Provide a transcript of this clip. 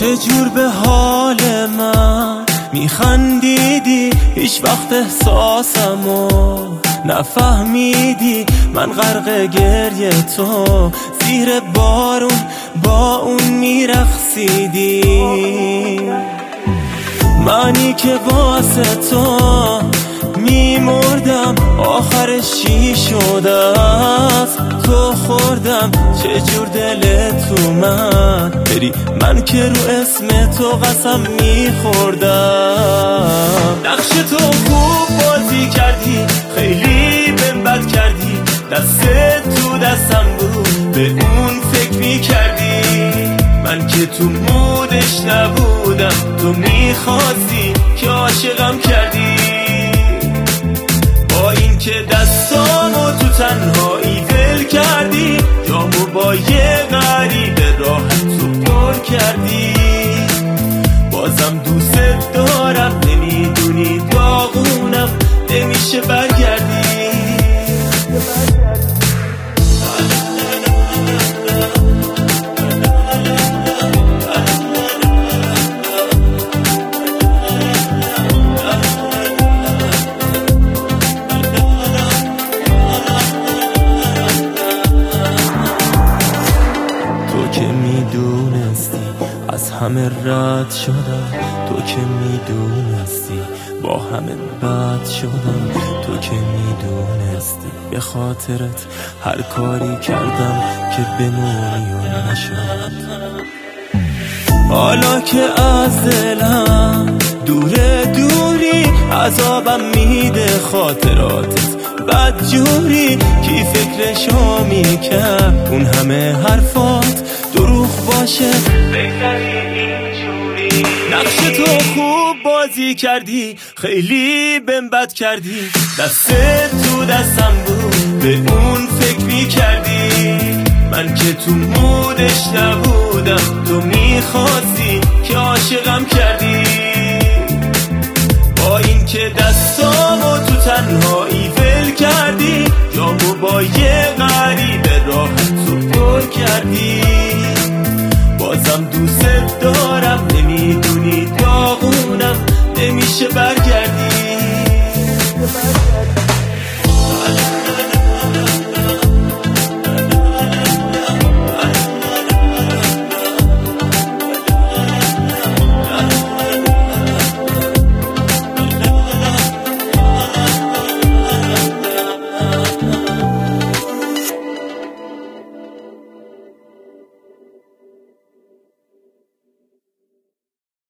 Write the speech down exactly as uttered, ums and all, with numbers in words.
چجور به حال من میخندیدی، هیچ وقت احساسمو نفهمیدی. من غرق گریه تو زیر بارون با اون میرقصیدی. منی که واسه تو میمردم آخرش چی شده است تو خوردم. چجور دلت اومد بری، من که رو اسم تو قسم میخوردم. نقش تو خوب بازی کردی، خیلی بهم بد کردی. دستت تو دستم بود به اون فکر میکردی. من که تو مودش نبودم، تو میخواستی که عاشقم کردی. با این که دستامو تو تنهایی ول کردی، جامو با یه غریبه راحت تو پر کردی. بازم دوست دارم، نمیدونی داغونم نمیشه برگردی. از همه رد شدم، تو که میدونستی با همه بد شدم. تو که میدونستی به خاطرت هر کاری کردم که بمونی و نشد. حالا که از دلم دوره دوری، عذابم میده خاطراتت بد جوری. کی فکرشو میکرد اون همه حرفات دروغ باشه بگذری اینجوری. نقش تو خوب بازی کردی، خیلی بهم بد کردی. دستت تو دستم بود به اون فکر میکردی. من که تو مودش نبودم، تو میخواستی که عاشقم کردی. با این که دستامو تو تنهایی ول کردی، جامو با یه غریبه